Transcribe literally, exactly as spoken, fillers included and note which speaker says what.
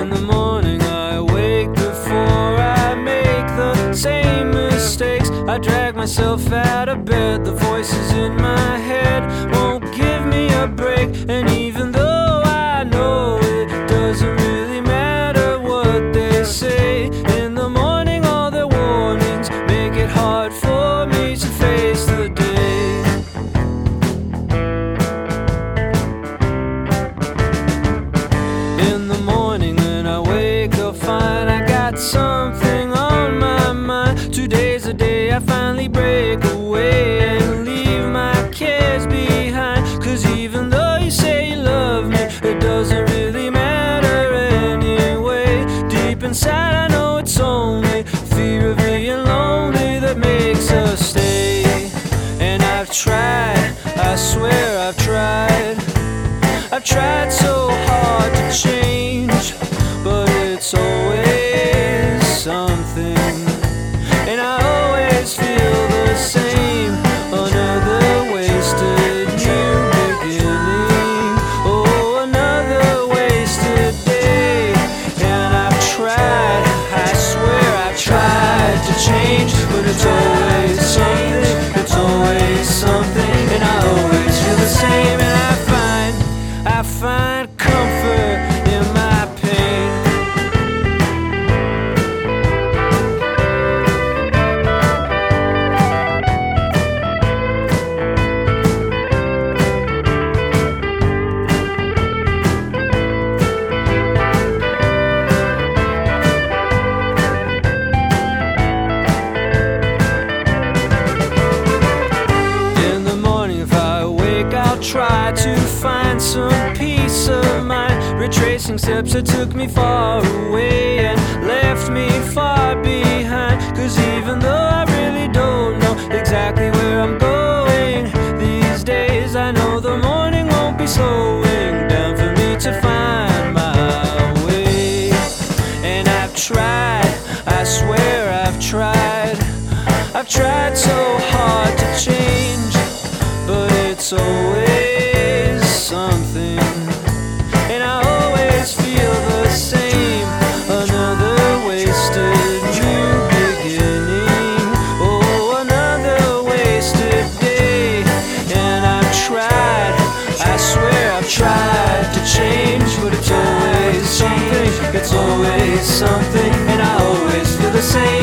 Speaker 1: In the morning I wake before I make the same mistakes. I drag myself out of bed, the voices in my head won't give me a break. And even though I know it doesn't really matter what they say, in the morning all their warnings make it hard for me to face the day. In the morning when I wake up fine, I got something on my mind. Today's the day I finally break away and leave my cares behind. Cause even though you say you love me, it doesn't really matter anyway. Deep inside I know it's only fear of being lonely that makes us stay. And I've tried, I swear I've tried, I've tried so hard to change, but it's always something, and I always feel the same. Another wasted new beginning, oh, another wasted day. And I've tried, I swear I've tried to change, but it's always something, it's always something, and I always feel the same. And I find, I find comfort in my pain. In the morning if I wake, I'll try to find some peace of mind, retracing steps that took me far away and left me far behind. Cause even though I really don't know exactly where I'm going these days, I know the morning won't be slowing down for me to find my way. And I've tried, I swear I've tried, I've tried so hard to change, but it's always something, and I always feel the same. Another wasted new beginning, oh, another wasted day. And I've tried, I swear I've tried to change, but it's always something, it's always something, and I always feel the same.